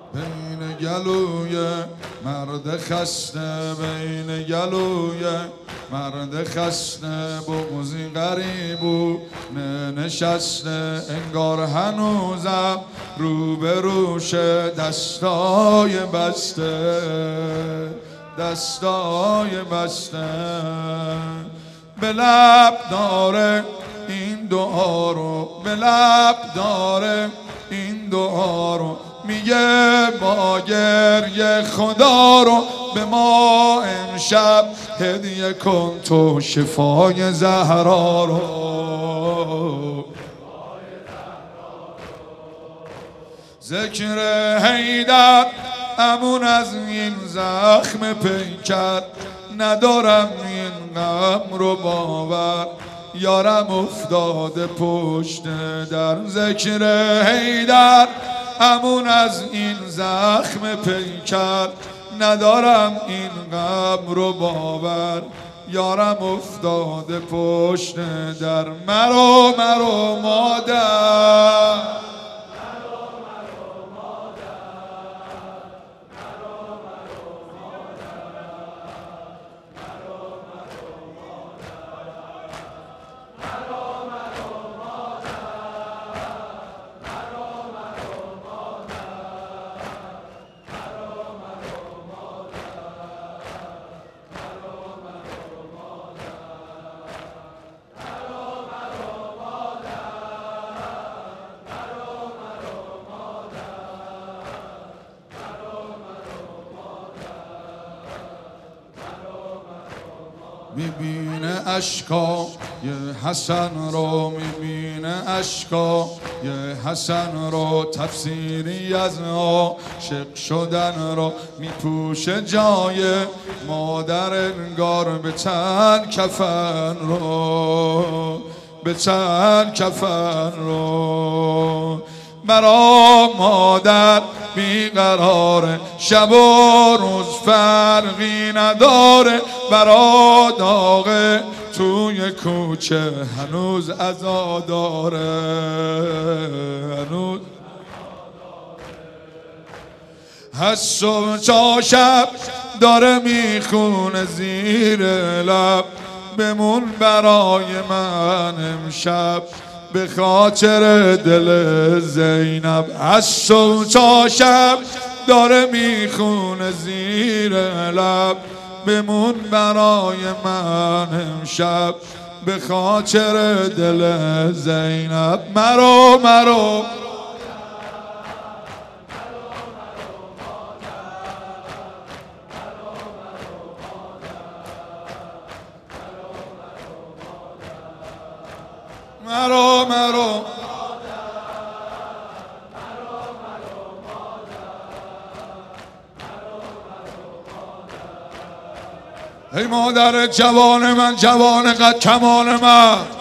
بین گلوی مرد خسته، بین گلوی مرد خسته بغضی غریبو نشسته، انگار هنوزم رو به روش دستای بسته، دستای بسته. به لب داره این دعا رو، به لب داره این دعا رو، میگه با گریه خدا رو به ما امشب هدیه کن تو شفای زهرا رو. ذکر حیدر امون از این زخم پیکر، ندارم این غم رو باور، یارم افتاده پشت در. ذکر حیدر امون از این زخم پیکر، ندارم این غم رو باور، یارم افتاده پشت در. مرو مرو مادر، میبینه اشکا یه حسن رو، میبینه اشکا یه حسن رو، تفسیری از عاشق شدن رو میپوشه جای مادر، انگار به چند کفن رو، به چند کفن رو. برا مادر بیقراره، شب و روز فرقی نداره، برا داغه توی کوچه هنوز عزا داره، هنوز هست و تا شب داره میخونه زیر لب، بمون برای من امشب به خاطر دل زینب. هست و تا شب داره میخونه زیر لب، بمون برای من امشب به خاطر دل زینب. مرو مرو مرو مرو ای مادر جوان من، جوان قد کمان من،